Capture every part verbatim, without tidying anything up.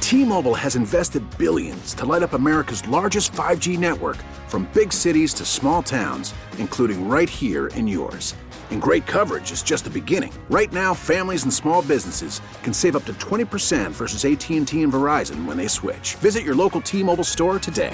T-Mobile has invested billions to light up America's largest five G network, from big cities to small towns, including right here in yours. And great coverage is just the beginning. Right now, families and small businesses can save up to twenty percent versus A T and T and Verizon when they switch. Visit your local T-Mobile store today.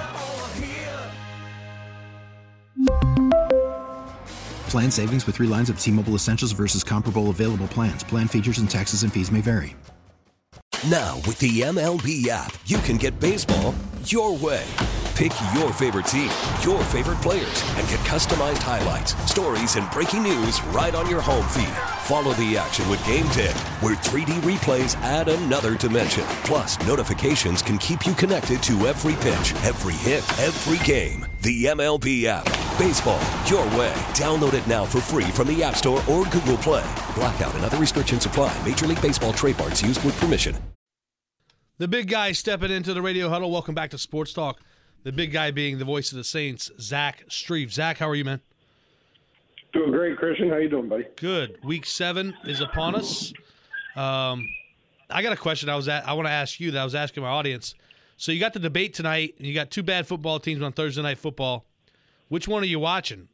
Plan savings with three lines of T-Mobile Essentials versus comparable available plans. Plan features and taxes and fees may vary. Now, with the M L B app, you can get baseball your way. Pick your favorite team, your favorite players, and get customized highlights, stories, and breaking news right on your home feed. Follow the action with Game Day, where three D replays add another dimension. Plus, notifications can keep you connected to every pitch, every hit, every game. The M L B app. Baseball your way. Download it now for free from the App Store or Google Play. Blackout and other restrictions apply. Major League Baseball trademarks used with permission. The big guy stepping into the radio huddle. Welcome back to Sports Talk. The big guy being the voice of the Saints, Zach Strief. Zach, how are you, man? Doing great, Christian. How you doing, buddy? Good. Week seven is upon us. Um, I got a question I was at, I want to ask you that I was asking my audience. So you got the debate tonight, and you got two bad football teams on Thursday Night Football. Which one are you watching?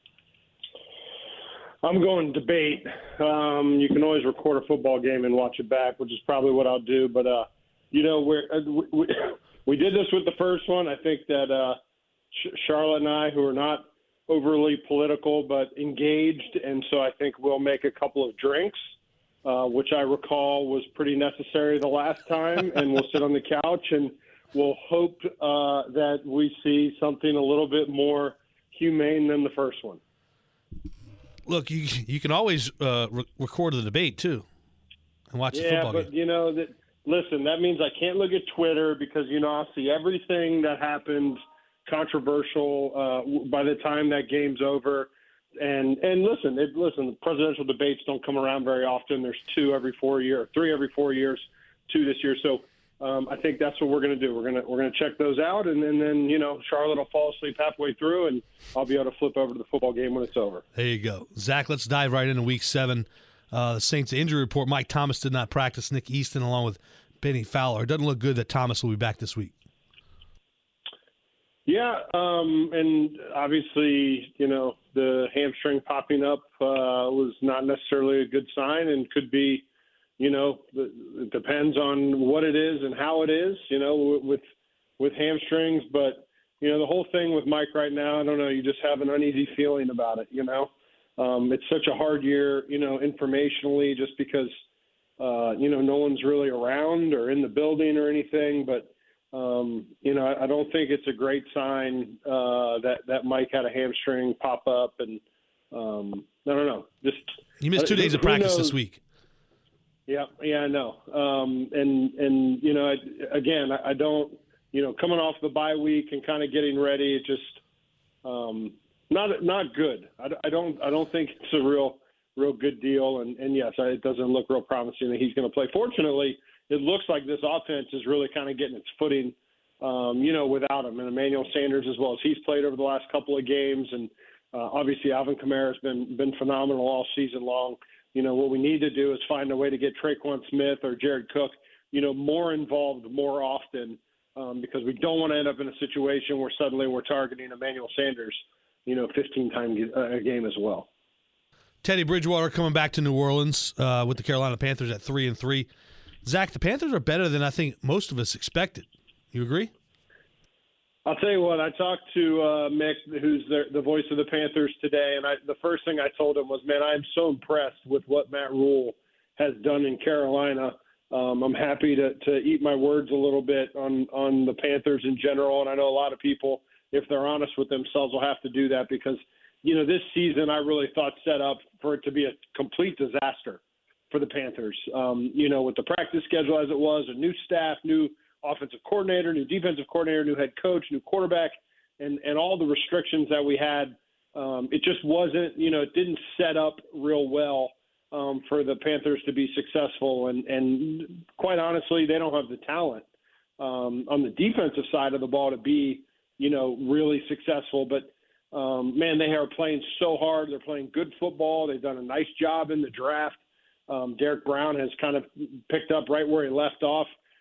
I'm going debate. Um, you can always record a football game and watch it back, which is probably what I'll do. But, uh, you know, we're, uh, we, we did this with the first one. I think that uh, Charlotte and I, who are not overly political but engaged, and so I think we'll make a couple of drinks, uh, which I recall was pretty necessary the last time, and we'll sit on the couch and we'll hope uh, that we see something a little bit more humane than the first one. Look, you you can always uh, re- record the debate, too, and watch yeah, the football but, game. you know, that, listen, that means I can't look at Twitter because, you know, I'll see everything that happened controversial uh, by the time that game's over. And and listen, it, listen, presidential debates don't come around very often. There's two every four years, three every four years, two this year. So um, I think that's what we're going to do. We're going to we're going to check those out, and, and then you know Charlotte will fall asleep halfway through, and I'll be able to flip over to the football game when it's over. There you go, Zach. Let's dive right into Week Seven. Uh, the Saints injury report: Mike Thomas did not practice. Nick Easton along with Benny Fowler. It doesn't look good that Thomas will be back this week. Yeah, um, and obviously, you know, the hamstring popping up uh, was not necessarily a good sign and could be, you know, it depends on what it is and how it is, you know, with with hamstrings. But, you know, the whole thing with Mike right now, I don't know, you just have an uneasy feeling about it, you know. Um, it's such a hard year, you know, informationally just because, uh, you know, no one's really around or in the building or anything, but Um, you know, I, I don't think it's a great sign uh, that that Mike had a hamstring pop up, and um, I don't know. Just he missed two days of practice this week. Yeah, yeah, I know. Um, and and you know, I, again, I, I don't. You know, coming off the bye week and kind of getting ready, it just um, not not good. I, I don't I don't think it's a real real good deal. And, and yes, it doesn't look real promising that he's going to play. Fortunately, it looks like this offense is really kind of getting its footing, um, you know, without him. And Emmanuel Sanders, as well as he's played over the last couple of games. And uh, obviously Alvin Kamara has been been phenomenal all season long. You know, what we need to do is find a way to get Traquan Smith or Jared Cook, you know, more involved more often um, because we don't want to end up in a situation where suddenly we're targeting Emmanuel Sanders, you know, fifteen times a game as well. Teddy Bridgewater coming back to New Orleans uh, with the Carolina Panthers at three and three. Zach, the Panthers are better than I think most of us expected. You agree? I'll tell you what, I talked to uh, Mick, who's the, the voice of the Panthers today, and I, the first thing I told him was, man, I'm so impressed with what Matt Rule has done in Carolina. Um, I'm happy to, to eat my words a little bit on, on the Panthers in general, and I know a lot of people, if they're honest with themselves, will have to do that because, you know, this season I really thought set up for it to be a complete disaster for the Panthers, um, you know, with the practice schedule as it was, a new staff, new offensive coordinator, new defensive coordinator, new head coach, new quarterback, and, and all the restrictions that we had. Um, it just wasn't, you know, it didn't set up real well um, for the Panthers to be successful. And, and quite honestly, they don't have the talent um, on the defensive side of the ball to be, you know, really successful. But, um, man, they are playing so hard. They're playing good football. They've done a nice job in the draft. Um, Derek Brown has kind of picked up right where he left off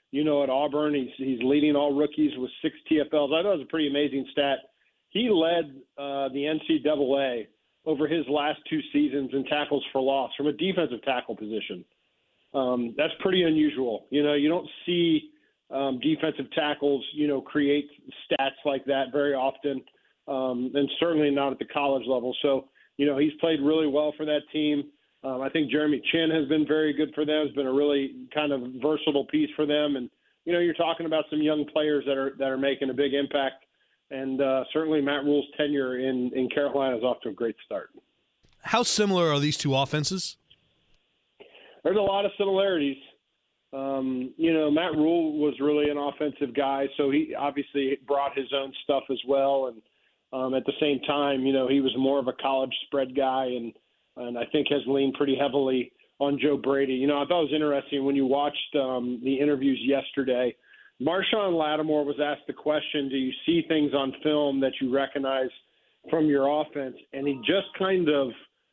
you know, at Auburn. He's he's leading all rookies with six T F Ls. I thought it was a pretty amazing stat. He led uh, the N C double A over his last two seasons in tackles for loss from a defensive tackle position. Um, that's pretty unusual. You know, you don't see um, defensive tackles, you know, create stats like that very often, um, and certainly not at the college level. So, you know, he's played really well for that team. Um, I think Jeremy Chin has been very good for them. Has been a really kind of versatile piece for them. And, you know, you're talking about some young players that are that are making a big impact. And uh, certainly Matt Rule's tenure in, in Carolina is off to a great start. How similar are these two offenses? There's a lot of similarities. Um, you know, Matt Rule was really an offensive guy, so he obviously brought his own stuff as well. And um, at the same time, you know, he was more of a college spread guy, and and I think has leaned pretty heavily on Joe Brady. You know, I thought it was interesting when you watched um, the interviews yesterday. Marshawn Lattimore was asked the question, do you see things on film that you recognize from your offense? And he just kind of,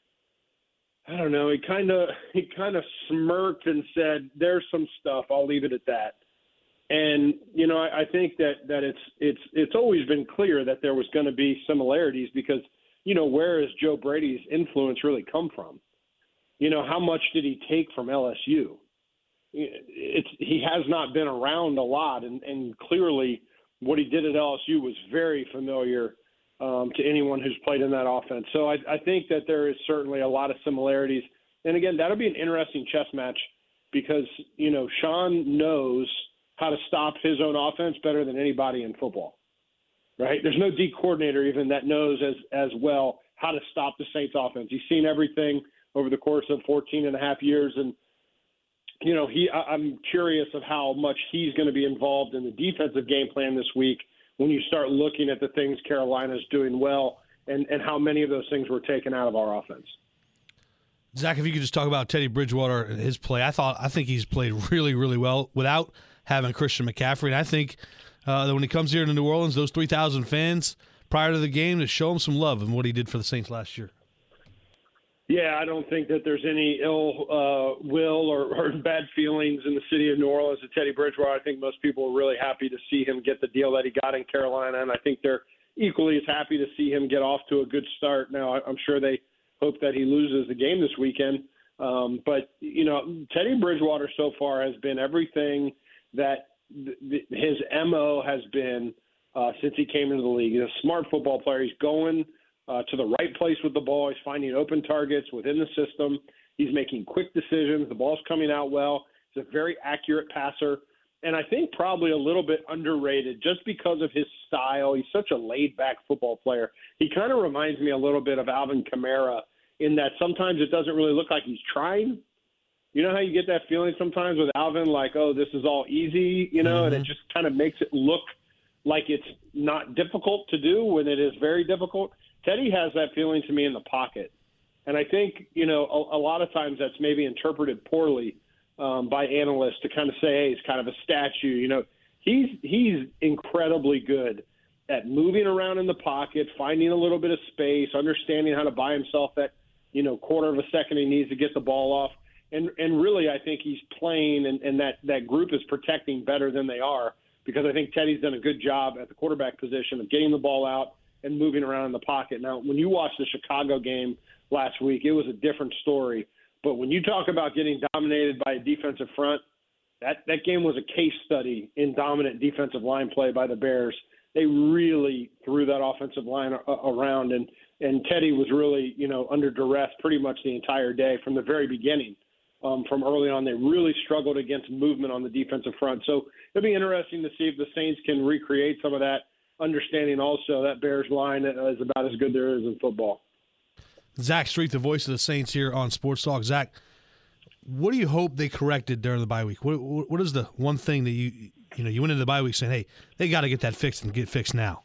I don't know, he kind of he kind of smirked and said, there's some stuff, I'll leave it at that. And, you know, I, I think that, that it's it's it's always been clear that there was going to be similarities because, you know, where has Joe Brady's influence really come from? You know, how much did he take from L S U? It's, he has not been around a lot, and, and clearly what he did at L S U was very familiar um, to anyone who's played in that offense. So I, I think that there is certainly a lot of similarities. And, again, that'll be an interesting chess match because, you know, Sean knows how to stop his own offense better than anybody in football, right? There's no D coordinator even that knows as, as well how to stop the Saints offense. He's seen everything over the course of fourteen and a half years, and you know, he. I'm curious of how much he's going to be involved in the defensive game plan this week when you start looking at the things Carolina's doing well and, and how many of those things were taken out of our offense. Zach, if you could just talk about Teddy Bridgewater and his play, I thought I think he's played really, really well without having Christian McCaffrey. And I think uh, that when he comes here to New Orleans, those three thousand fans prior to the game to show him some love and what he did for the Saints last year. Yeah, I don't think that there's any ill uh, will or, or bad feelings in the city of New Orleans to Teddy Bridgewater. I think most people are really happy to see him get the deal that he got in Carolina, and I think they're equally as happy to see him get off to a good start. Now, I'm sure they hope that he loses the game this weekend. Um, but, you know, Teddy Bridgewater so far has been everything that th- th- his M O has been uh, since he came into the league. He's a smart football player. He's going – Uh, to the right place with the ball. He's finding open targets within the system. He's making quick decisions. The ball's coming out well. He's a very accurate passer. And I think probably a little bit underrated just because of his style. He's such a laid-back football player. He kind of reminds me a little bit of Alvin Kamara in that sometimes it doesn't really look like he's trying. You know how you get that feeling sometimes with Alvin, like, oh, this is all easy, you know, mm-hmm. and it just kind of makes it look like it's not difficult to do when it is very difficult. Teddy has that feeling to me in the pocket. And I think, you know, a, a lot of times that's maybe interpreted poorly um, by analysts to kind of say, hey, he's kind of a statue. You know, he's he's incredibly good at moving around in the pocket, finding a little bit of space, understanding how to buy himself that, you know, quarter of a second he needs to get the ball off. And and really I think he's playing and, and that, that group is protecting better than they are because I think Teddy's done a good job at the quarterback position of getting the ball out and moving around in the pocket. Now, when you watch the Chicago game last week, it was a different story. But when you talk about getting dominated by a defensive front, that, that game was a case study in dominant defensive line play by the Bears. They really threw that offensive line a- around, and, and Teddy was really, you know, under duress pretty much the entire day from the very beginning. Um, from early on, they really struggled against movement on the defensive front. So it'll be interesting to see if the Saints can recreate some of that, understanding also that Bears line is about as good there is in football. Zach Street, the voice of the Saints here on Sports Talk. Zach, what do you hope they corrected during the bye week? What, what is the one thing that you you know you went into the bye week saying, hey, they got to get that fixed and get fixed now?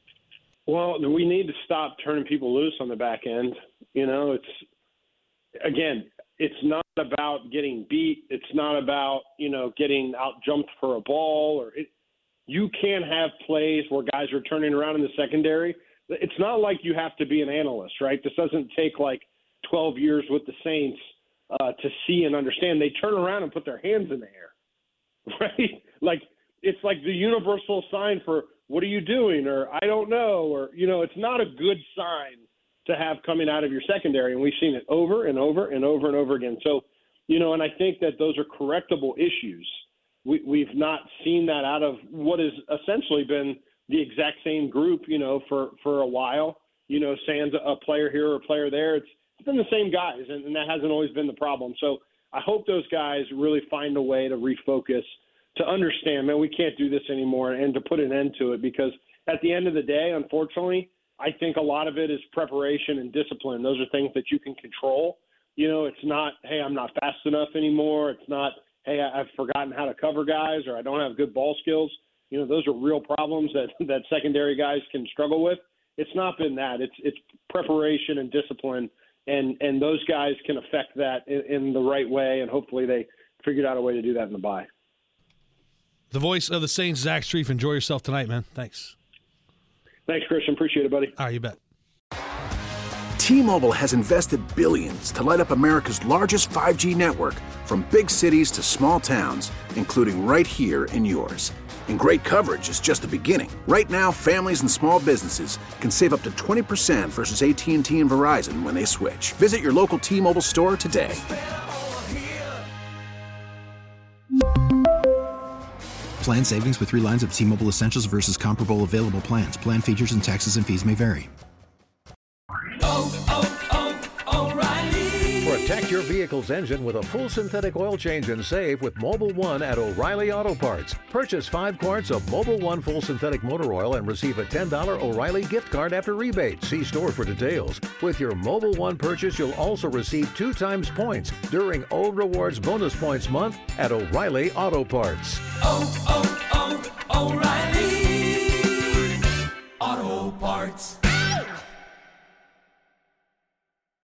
Well, we need to stop turning people loose on the back end. You know, it's again, it's not about getting beat. It's not about you know getting out jumped for a ball or. It, You can have plays where guys are turning around in the secondary. It's not like you have to be an analyst, right? This doesn't take like twelve years with the Saints uh, to see and understand. They turn around and put their hands in the air, right? like it's like the universal sign for what are you doing, or I don't know, or, you know, it's not a good sign to have coming out of your secondary. And we've seen it over and over and over and over again. So, you know, and I think that those are correctable issues. We, we've not seen that out of what has essentially been the exact same group, you know, for, for a while. You know, sans a player here or a player there. It's, it's been the same guys, and, and that hasn't always been the problem. So I hope those guys really find a way to refocus, to understand, man, we can't do this anymore, and to put an end to it, because at the end of the day, unfortunately, I think a lot of it is preparation and discipline. Those are things that you can control. You know, it's not, hey, I'm not fast enough anymore. It's not, hey, I've forgotten how to cover guys, or I don't have good ball skills. You know, those are real problems that, that secondary guys can struggle with. It's not been that. It's it's preparation and discipline, and, and those guys can affect that in, in the right way, and hopefully they figured out a way to do that in the bye. The voice of the Saints, Zach Strief. Enjoy yourself tonight, man. Thanks. Thanks, Christian. Appreciate it, buddy. All right, you bet. T-Mobile has invested billions to light up America's largest five G network, from big cities to small towns, including right here in yours. And great coverage is just the beginning. Right now, families and small businesses can save up to twenty percent versus A T and T and Verizon when they switch. Visit your local T-Mobile store today. Plan savings with three lines of T-Mobile Essentials versus comparable available plans. Plan features and taxes and fees may vary. Oh, oh, oh, O'Reilly. Protect your vehicle's engine with a full synthetic oil change and save with Mobil one at O'Reilly Auto Parts. Purchase five quarts of Mobil one full synthetic motor oil and receive a ten dollars O'Reilly gift card after rebate. See store for details. With your Mobil one purchase, you'll also receive two times points during O Rewards Bonus Points Month at O'Reilly Auto Parts. Oh, oh, oh, O'Reilly Auto Parts.